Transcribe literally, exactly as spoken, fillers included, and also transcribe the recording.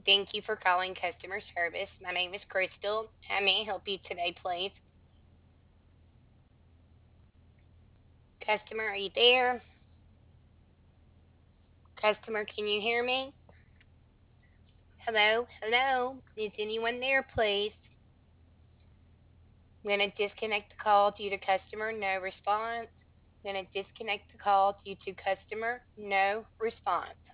Thank you for calling customer service. My name is Crystal. How may I help you today, please? Customer, are you there? Customer, can you hear me? Hello? Hello? Is anyone there, please? I'm going to disconnect the call due to customer, no response. I'm going to disconnect the call due to customer, no response.